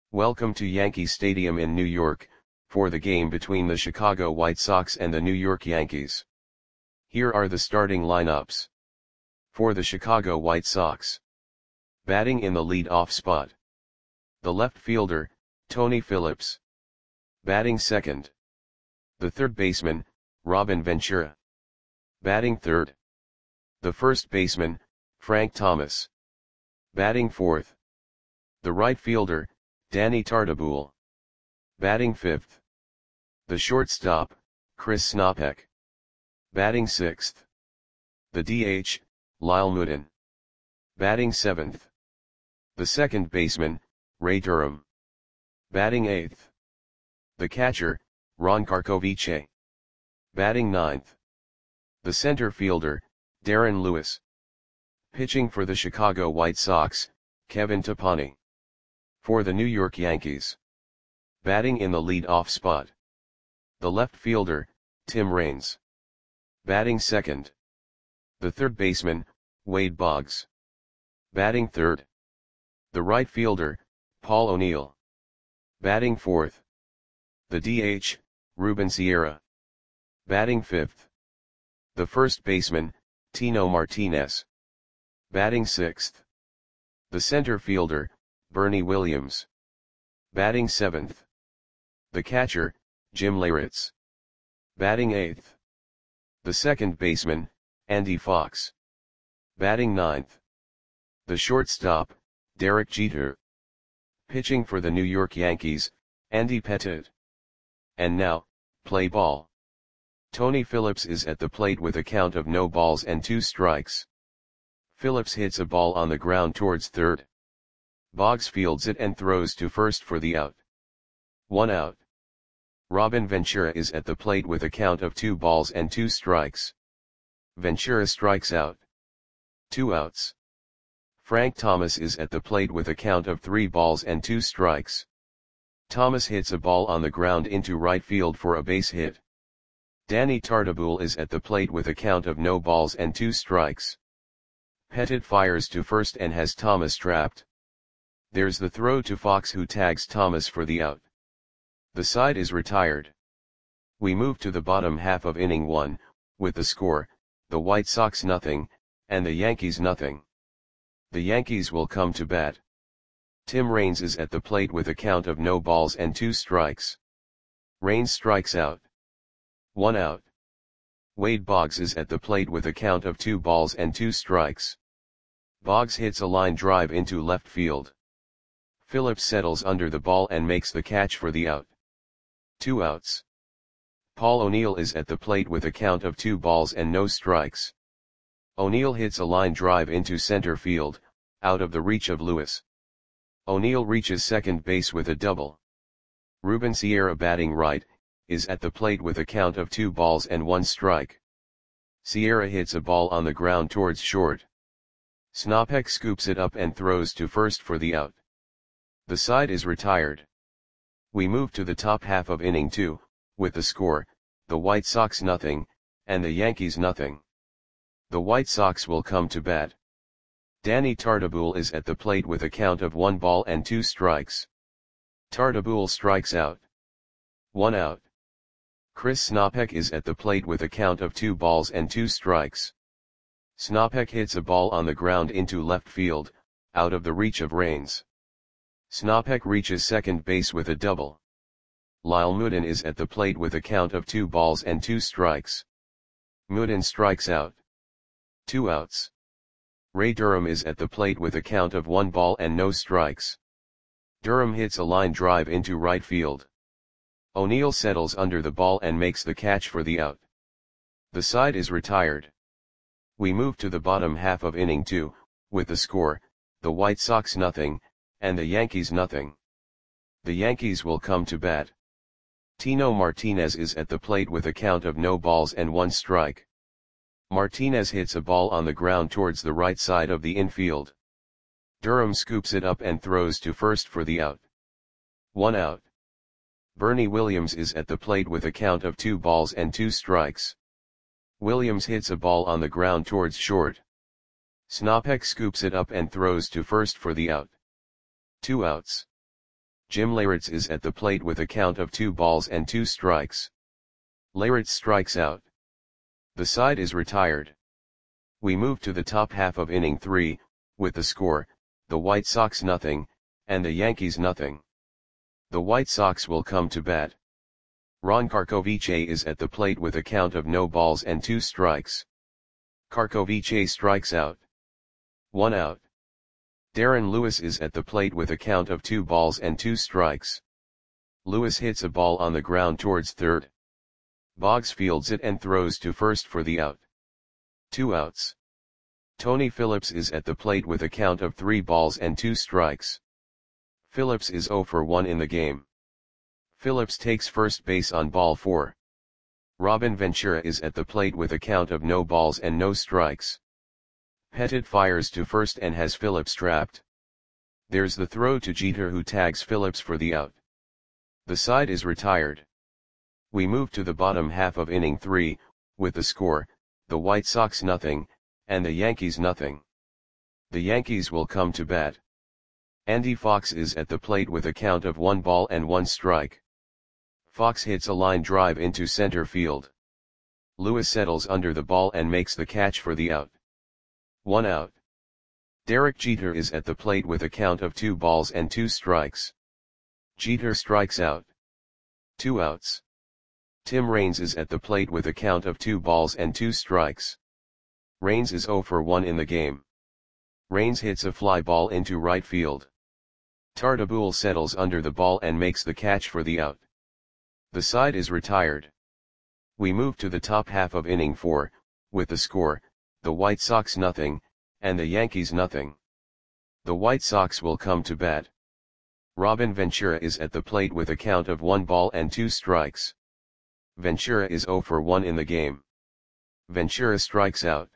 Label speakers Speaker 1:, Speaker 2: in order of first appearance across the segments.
Speaker 1: Welcome to Yankee Stadium in New York, for the game between the Chicago White Sox and the New York Yankees. Here are the starting lineups. For the Chicago White Sox. Batting in the lead-off spot. The left fielder, Tony Phillips. Batting second. The third baseman, Robin Ventura. Batting third. The first baseman, Frank Thomas. Batting fourth. The right fielder, Danny Tartabull. Batting fifth. The shortstop, Chris Snopek. Batting sixth. The DH, Lyle Moodin. Batting seventh. The second baseman, Ray Durham. Batting eighth. The catcher, Ron Karkovice. Batting ninth. The center fielder, Darren Lewis. Pitching for the Chicago White Sox, Kevin Tapani. For the New York Yankees. Batting in the lead-off spot. The left fielder, Tim Raines. Batting second. The third baseman, Wade Boggs. Batting third. The right fielder, Paul O'Neill. Batting fourth. The DH, Ruben Sierra. Batting fifth. The first baseman, Tino Martinez. Batting sixth. The center fielder, Bernie Williams. Batting seventh. The catcher, Jim Leyritz. Batting eighth. The second baseman, Andy Fox. Batting ninth. The shortstop, Derek Jeter. Pitching for the New York Yankees, Andy Pettitte. And now, play ball. Tony Phillips is at the plate with a count of no balls and 2 strikes. Phillips hits a ball on the ground towards third. Boggs fields it and throws to first for the out. 1 out. Robin Ventura is at the plate with a count of 2 balls and 2 strikes. Ventura strikes out. 2 outs. Frank Thomas is at the plate with a count of 3 balls and 2 strikes. Thomas hits a ball on the ground into right field for a base hit. Danny Tartabull is at the plate with a count of no balls and 2 strikes. Pettitte fires to first and has Thomas trapped. There's the throw to Fox, who tags Thomas for the out. The side is retired. We move to the bottom half of inning 1, with the score, the White Sox 0, and the Yankees 0. The Yankees will come to bat. Tim Raines is at the plate with a count of no balls and 2 strikes. Raines strikes out. 1 out. Wade Boggs is at the plate with a count of 2 balls and 2 strikes. Boggs hits a line drive into left field. Phillips settles under the ball and makes the catch for the out. 2 outs. Paul O'Neill is at the plate with a count of 2 balls and no strikes. O'Neill hits a line drive into center field, out of the reach of Lewis. O'Neill reaches second base with a double. Ruben Sierra, batting right, is at the plate with a count of 2 balls and 1 strike. Sierra hits a ball on the ground towards short. Snopek scoops it up and throws to first for the out. The side is retired. We move to the top half of inning 2, with the score, the White Sox 0, and the Yankees 0. The White Sox will come to bat. Danny Tartabull is at the plate with a count of 1 ball and 2 strikes. Tartabull strikes out. 1 out. Chris Snopek is at the plate with a count of 2 balls and 2 strikes. Snopek hits a ball on the ground into left field, out of the reach of Raines. Snopek reaches second base with a double. Lyle Moodin is at the plate with a count of 2 balls and 2 strikes. Moodin strikes out. 2 outs. Ray Durham is at the plate with a count of 1 ball and no strikes. Durham hits a line drive into right field. O'Neill settles under the ball and makes the catch for the out. The side is retired. We move to the bottom half of inning 2, with the score, the White Sox 0, and the Yankees 0. The Yankees will come to bat. Tino Martinez is at the plate with a count of no balls and 1 strike. Martinez hits a ball on the ground towards the right side of the infield. Durham scoops it up and throws to first for the out. 1 out. Bernie Williams is at the plate with a count of 2 balls and 2 strikes. Williams hits a ball on the ground towards short. Snopek scoops it up and throws to first for the out. 2 outs. Jim Leyritz is at the plate with a count of 2 balls and 2 strikes. Leyritz strikes out. The side is retired. We move to the top half of inning 3, with the score, the White Sox nothing, and the Yankees nothing. The White Sox will come to bat. Ron Karkovice is at the plate with a count of no balls and 2 strikes. Karkovice strikes out. 1 out. Darren Lewis is at the plate with a count of 2 balls and 2 strikes. Lewis hits a ball on the ground towards third. Boggs fields it and throws to first for the out. 2 outs. Tony Phillips is at the plate with a count of 3 balls and 2 strikes. Phillips is 0 for 1 in the game. Phillips takes first base on ball 4. Robin Ventura is at the plate with a count of no balls and no strikes. Pettit fires to first and has Phillips trapped. There's the throw to Jeter, who tags Phillips for the out. The side is retired. We move to the bottom half of inning 3, with the score, the White Sox nothing, and the Yankees nothing. The Yankees will come to bat. Andy Fox is at the plate with a count of 1 ball and 1 strike. Fox hits a line drive into center field. Lewis settles under the ball and makes the catch for the out. 1 out. Derek Jeter is at the plate with a count of 2 balls and 2 strikes. Jeter strikes out. 2 outs. Tim Raines is at the plate with a count of 2 balls and 2 strikes. Raines is 0 for 1 in the game. Raines hits a fly ball into right field. Tartabull settles under the ball and makes the catch for the out. The side is retired. We move to the top half of inning 4, with the score, the White Sox nothing, and the Yankees nothing. The White Sox will come to bat. Robin Ventura is at the plate with a count of 1 ball and 2 strikes. Ventura is 0 for 1 in the game. Ventura strikes out.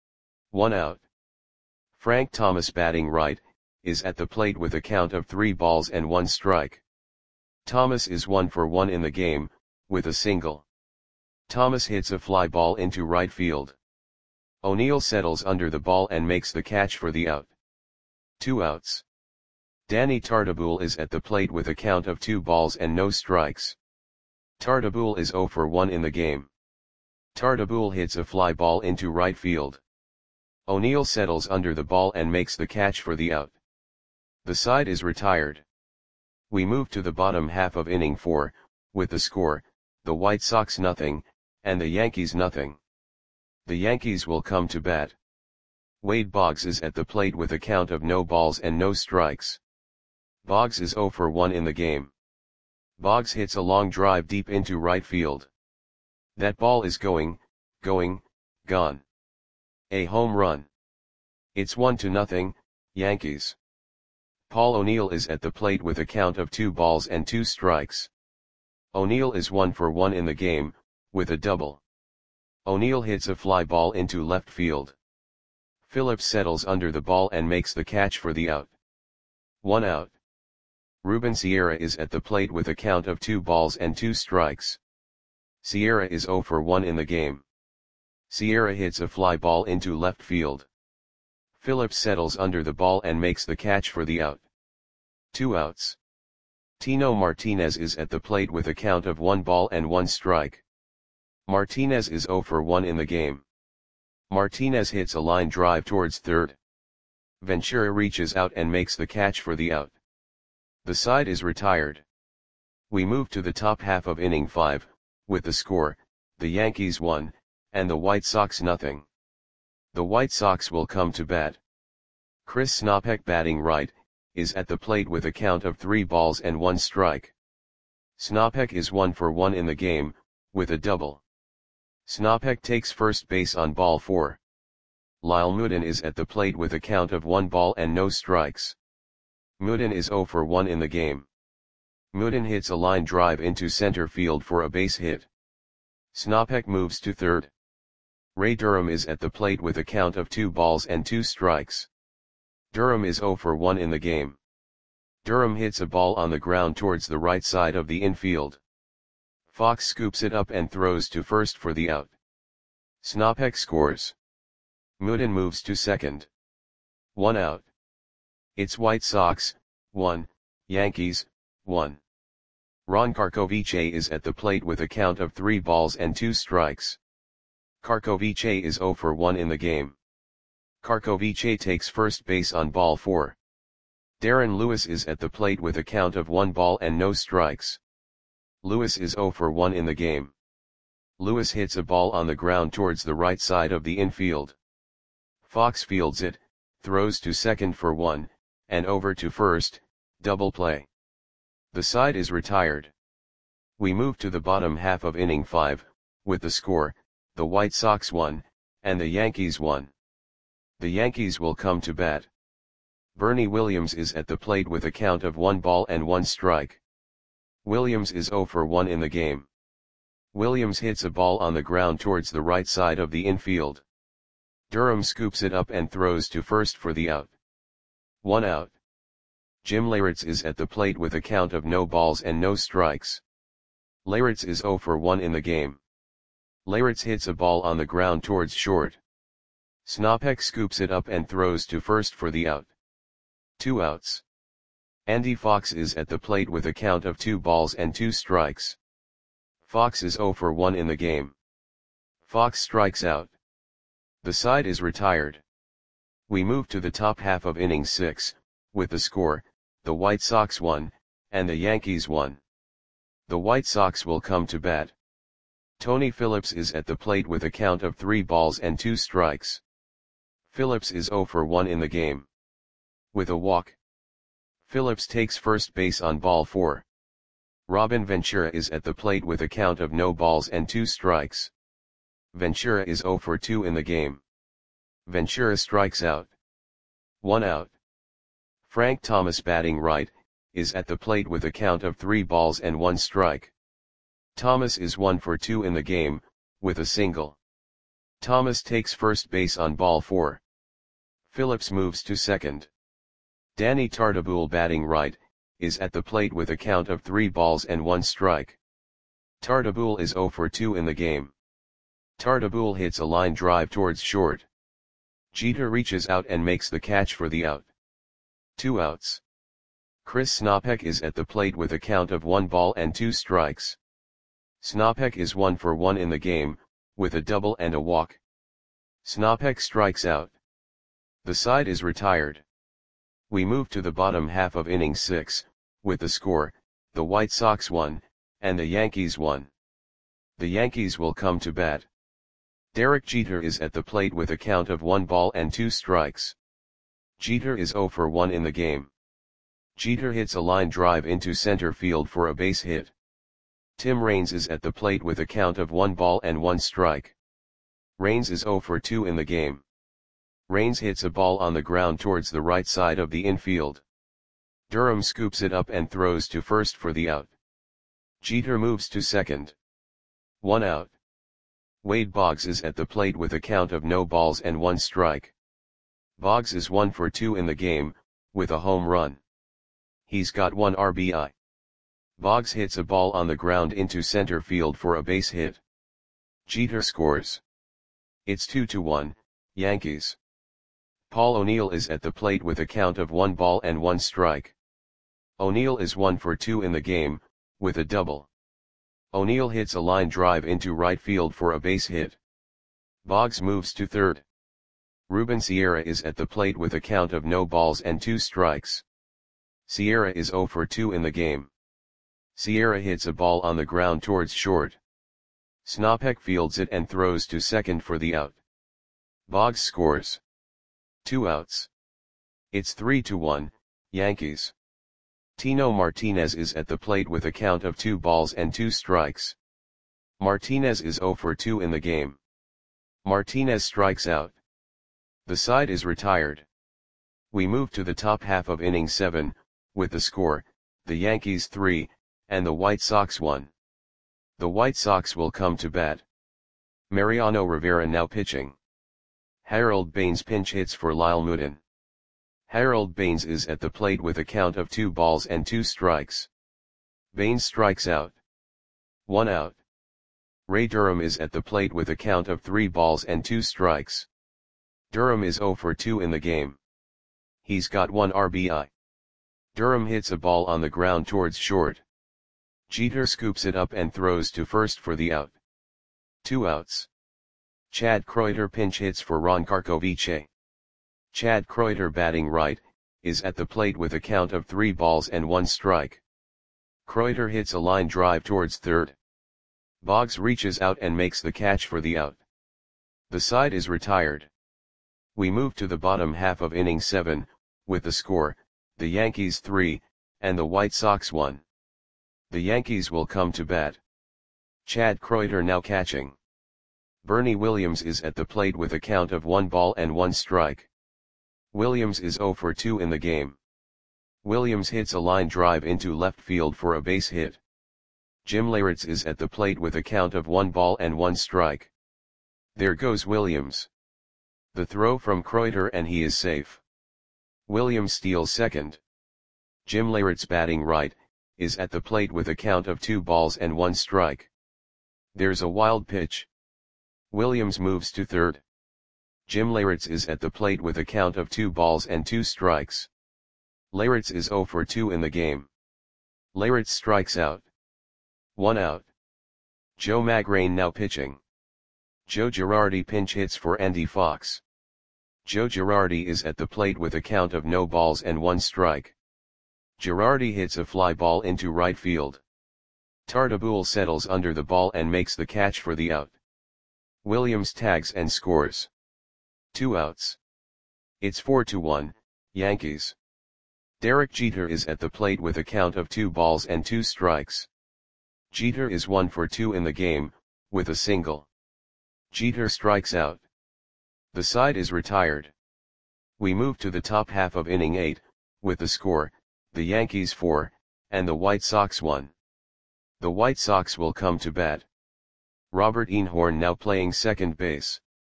Speaker 1: 1 out. Frank Thomas, batting right, is at the plate with a count of 3 balls and 1 strike. Thomas is 1 for 1 in the game, with a single. Thomas hits a fly ball into right field. O'Neill settles under the ball and makes the catch for the out. 2 outs. Danny Tartabull is at the plate with a count of 2 balls and no strikes. Tartabull is 0 for 1 in the game. Tartabull hits a fly ball into right field. O'Neill settles under the ball and makes the catch for the out. The side is retired. We move to the bottom half of inning 4, with the score, the White Sox nothing, and the Yankees nothing. The Yankees will come to bat. Wade Boggs is at the plate with a count of no balls and no strikes. Boggs is 0 for 1 in the game. Boggs hits a long drive deep into right field. That ball is gone. A home run. It's 1-0, Yankees. Paul O'Neill is at the plate with a count of 2 balls and 2 strikes. O'Neill is 1 for 1 in the game, with a double. O'Neill hits a fly ball into left field. Phillips settles under the ball and makes the catch for the out. 1 out. Ruben Sierra is at the plate with a count of 2 balls and 2 strikes. Sierra is 0 for 1 in the game. Sierra hits a fly ball into left field. Phillips settles under the ball and makes the catch for the out. 2 outs. Tino Martinez is at the plate with a count of 1 ball and 1 strike. Martinez is 0 for 1 in the game. Martinez hits a line drive towards third. Ventura reaches out and makes the catch for the out. The side is retired. We move to the top half of inning 5, with the score, the Yankees 1, and the White Sox nothing. The White Sox will come to bat. Chris Snopek, batting right, is at the plate with a count of 3 balls and 1 strike. Snopek is 1 for 1 in the game, with a double. Snopek takes first base on ball 4. Lyle Mutin is at the plate with a count of 1 ball and no strikes. Mutin is 0 for 1 in the game. Mutin hits a line drive into center field for a base hit. Snopek moves to third. Ray Durham is at the plate with a count of 2 balls and 2 strikes. Durham is 0 for 1 in the game. Durham hits a ball on the ground towards the right side of the infield. Fox scoops it up and throws to first for the out. Snopek scores. Mutin moves to second. 1 out. It's White Sox, 1, Yankees, 1. Ron Karkovice is at the plate with a count of 3 balls and 2 strikes. Karkovice is 0 for 1 in the game. Karkovice takes first base on ball 4. Darren Lewis is at the plate with a count of 1 ball and no strikes. Lewis is 0 for 1 in the game. Lewis hits a ball on the ground towards the right side of the infield. Fox fields it, throws to second for 1, and over to first, double play. The side is retired. We move to the bottom half of inning 5, with the score, the White Sox 1, and the Yankees 1. The Yankees will come to bat. Bernie Williams is at the plate with a count of 1 ball and 1 strike. Williams is 0 for 1 in the game. Williams hits a ball on the ground towards the right side of the infield. Durham scoops it up and throws to first for the out. 1 out. Jim Leyritz is at the plate with a count of no balls and no strikes. Leyritz is 0 for 1 in the game. Leyritz hits a ball on the ground towards short. Snopek scoops it up and throws to first for the out. 2 outs. Andy Fox is at the plate with a count of 2 balls and 2 strikes. Fox is 0 for 1 in the game. Fox strikes out. The side is retired. We move to the top half of inning 6, with the score, the White Sox 1, and the Yankees 1. The White Sox will come to bat. Tony Phillips is at the plate with a count of 3 balls and 2 strikes. Phillips is 0 for 1 in the game. With a walk. Phillips takes first base on ball 4. Robin Ventura is at the plate with a count of no balls and 2 strikes. Ventura is 0 for 2 in the game. Ventura strikes out. 1 out. Frank Thomas, batting right, is at the plate with a count of 3 balls and 1 strike. Thomas is 1 for 2 in the game, with a single. Thomas takes first base on ball 4. Phillips moves to second. Danny Tartabull, batting right, is at the plate with a count of 3 balls and 1 strike. Tartabull is 0 for 2 in the game. Tartabull hits a line drive towards short. Jeter reaches out and makes the catch for the out. 2 outs. Chris Snopek is at the plate with a count of 1 ball and 2 strikes. Snopek is 1 for 1 in the game, with a double and a walk. Snopek strikes out. The side is retired. We move to the bottom half of inning 6, with the score, the White Sox 1, and the Yankees 1. The Yankees will come to bat. Derek Jeter is at the plate with a count of 1 ball and 2 strikes. Jeter is 0 for 1 in the game. Jeter hits a line drive into center field for a base hit. Tim Raines is at the plate with a count of 1 ball and 1 strike. Raines is 0 for 2 in the game. Raines hits a ball on the ground towards the right side of the infield. Durham scoops it up and throws to first for the out. Jeter moves to second. 1 out. Wade Boggs is at the plate with a count of no balls and 1 strike. Boggs is 1 for 2 in the game, with a home run. He's got 1 RBI. Boggs hits a ball on the ground into center field for a base hit. Jeter scores. It's 2-1, Yankees. Paul O'Neill is at the plate with a count of 1 ball and 1 strike. O'Neill is 1 for 2 in the game, with a double. O'Neill hits a line drive into right field for a base hit. Boggs moves to third. Ruben Sierra is at the plate with a count of no balls and 2 strikes. Sierra is 0 for 2 in the game. Sierra hits a ball on the ground towards short. Snopek fields it and throws to second for the out. Boggs scores. 2 outs. It's 3-1, Yankees. Tino Martinez is at the plate with a count of 2 balls and 2 strikes. Martinez is 0 for 2 in the game. Martinez strikes out. The side is retired. We move to the top half of inning 7, with the score, the Yankees 3, and the White Sox 1. The White Sox will come to bat. Mariano Rivera now pitching. Harold Baines pinch hits for Lyle Moodin. Harold Baines is at the plate with a count of 2 balls and 2 strikes. Baines strikes out. 1 out. Ray Durham is at the plate with a count of 3 balls and 2 strikes. Durham is 0 for 2 in the game. He's got 1 RBI. Durham hits a ball on the ground towards short. Jeter scoops it up and throws to first for the out. 2 outs. Chad Kreuter pinch hits for Ron Karkovice. Chad Kreuter, batting right, is at the plate with a count of 3 balls and 1 strike. Kreuter hits a line drive towards third. Boggs reaches out and makes the catch for the out. The side is retired. We move to the bottom half of inning 7, with the score, the Yankees 3, and the White Sox 1. The Yankees will come to bat. Chad Kreuter now catching. Bernie Williams is at the plate with a count of 1 ball and 1 strike. Williams is 0 for 2 in the game. Williams hits a line drive into left field for a base hit. Jim Leyritz is at the plate with a count of 1 ball and 1 strike. There goes Williams. The throw from Kreuter and he is safe. Williams steals second. Jim Leyritz, batting right, is at the plate with a count of 2 balls and 1 strike. There's a wild pitch. Williams moves to third. Jim Leyritz is at the plate with a count of 2 balls and 2 strikes. Leyritz is 0 for 2 in the game. Leyritz strikes out. 1 out. Joe Magrane now pitching. Joe Girardi pinch hits for Andy Fox. Joe Girardi is at the plate with a count of no balls and 1 strike. Girardi hits a fly ball into right field. Tartabull settles under the ball and makes the catch for the out. Williams tags and scores. 2 outs. It's 4-1, Yankees. Derek Jeter is at the plate with a count of 2 balls and 2 strikes. Jeter is 1 for 2 in the game, with a single. Jeter strikes out. The side is retired. We move to the top half of inning 8, with the score, the Yankees 4, and the White Sox 1. The White Sox will come to bat. Robert Einhorn now playing second base.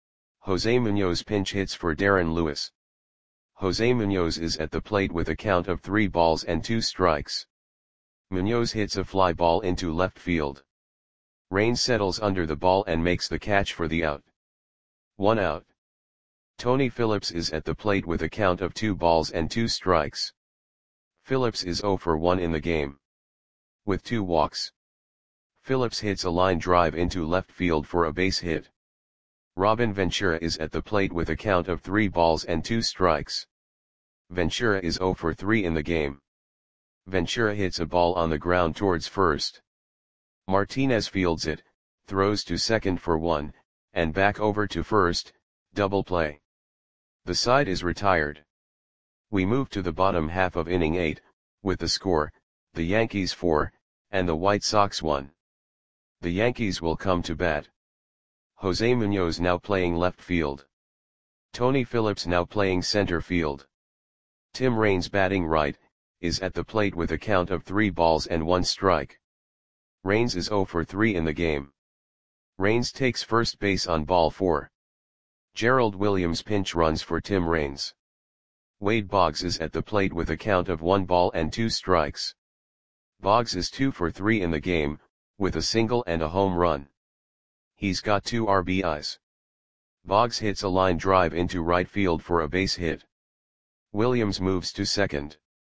Speaker 1: Jose Munoz pinch hits for Darren Lewis. Jose Munoz is at the plate with a count of 3 balls and 2 strikes. Munoz hits a fly ball into left field. Raines settles under the ball and makes the catch for the out. 1 out. Tony Phillips is at the plate with a count of 2 balls and 2 strikes. Phillips is 0 for 1 in the game. With 2 walks. Phillips hits a line drive into left field for a base hit. Robin Ventura is at the plate with a count of 3 balls and 2 strikes. Ventura is 0 for 3 in the game. Ventura hits a ball on the ground towards first. Martinez fields it, throws to second for 1, and back over to first, double play. The side is retired. We move to the bottom half of inning 8, with the score, the Yankees 4, and the White Sox 1. The Yankees will come to bat. Jose Munoz now playing left field. Tony Phillips now playing center field. Tim Raines, batting right, is at the plate with a count of 3 balls and 1 strike. Raines is 0 for 3 in the game. Raines takes first base on ball 4. Gerald Williams pinch runs for Tim Raines. Wade Boggs is at the plate with a count of 1 ball and 2 strikes. Boggs is 2 for 3 in the game, with a single and a home run. He's got 2 RBIs. Boggs hits a line drive into right field for a base hit. Williams moves to second.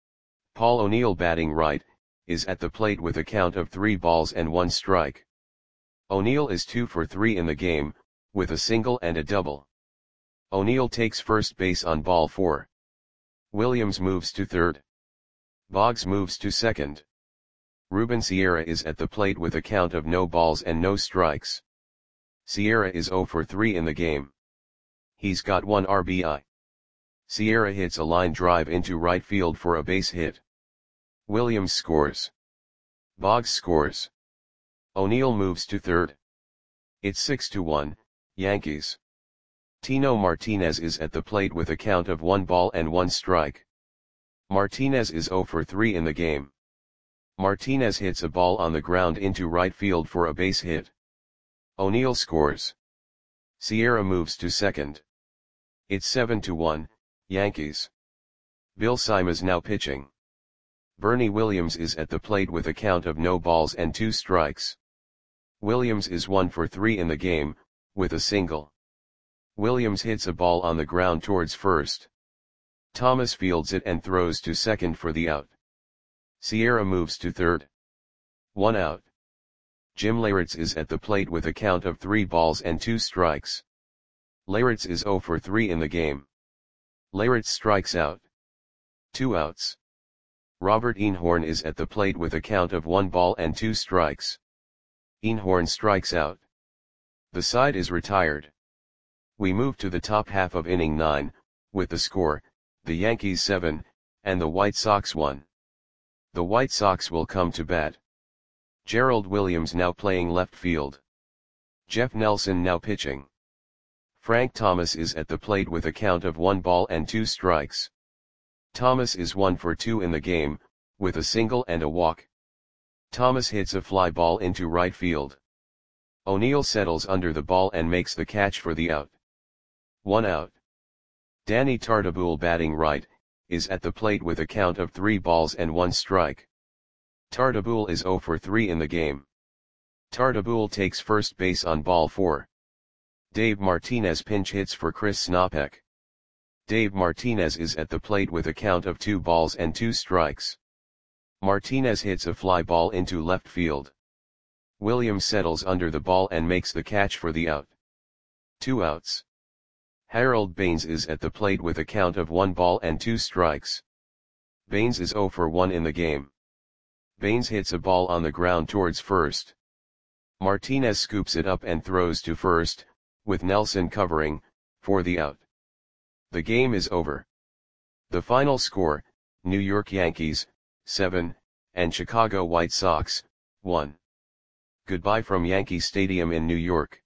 Speaker 1: Paul O'Neill, batting right, is at the plate with a count of 3 balls and 1 strike. O'Neill is 2 for 3 in the game, with a single and a double. O'Neill takes first base on ball 4. Williams moves to third. Boggs moves to second. Ruben Sierra is at the plate with a count of no balls and no strikes. Sierra is 0 for 3 in the game. He's got 1 RBI. Sierra hits a line drive into right field for a base hit. Williams scores. Boggs scores. O'Neill moves to third. It's 6-1, Yankees. Tino Martinez is at the plate with a count of 1 ball and 1 strike. Martinez is 0 for 3 in the game. Martinez hits a ball on the ground into right field for a base hit. O'Neill scores. Sierra moves to second. It's 7-1, Yankees. Bill Simas now pitching. Bernie Williams is at the plate with a count of no balls and 2 strikes. Williams is 1 for 3 in the game, with a single. Williams hits a ball on the ground towards first. Thomas fields it and throws to second for the out. Sierra moves to third. 1 out. Jim Leyritz is at the plate with a count of 3 balls and 2 strikes. Leyritz is 0 for 3 in the game. Leyritz strikes out. 2 outs. Robert Einhorn is at the plate with a count of 1 ball and 2 strikes. Einhorn strikes out. The side is retired. We move to the top half of inning 9, with the score, the Yankees 7, and the White Sox 1. The White Sox will come to bat. Gerald Williams now playing left field. Jeff Nelson now pitching. Frank Thomas is at the plate with a count of 1 ball and 2 strikes. Thomas is 1 for 2 in the game, with a single and a walk. Thomas hits a fly ball into right field. O'Neill settles under the ball and makes the catch for the out. 1 out. Danny Tartabull batting right, is at the plate with a count of 3 balls and 1 strike. Tartabull is 0 for 3 in the game. Tartabull takes first base on ball 4. Dave Martinez pinch hits for Chris Snopek. Dave Martinez is at the plate with a count of 2 balls and 2 strikes. Martinez hits a fly ball into left field. Williams settles under the ball and makes the catch for the out. 2 outs. Harold Baines is at the plate with a count of 1 ball and 2 strikes. Baines is 0 for 1 in the game. Baines hits a ball on the ground towards first. Martinez scoops it up and throws to first, with Nelson covering, for the out. The game is over. The final score, New York Yankees, 7, and Chicago White Sox, 1. Goodbye from Yankee Stadium in New York.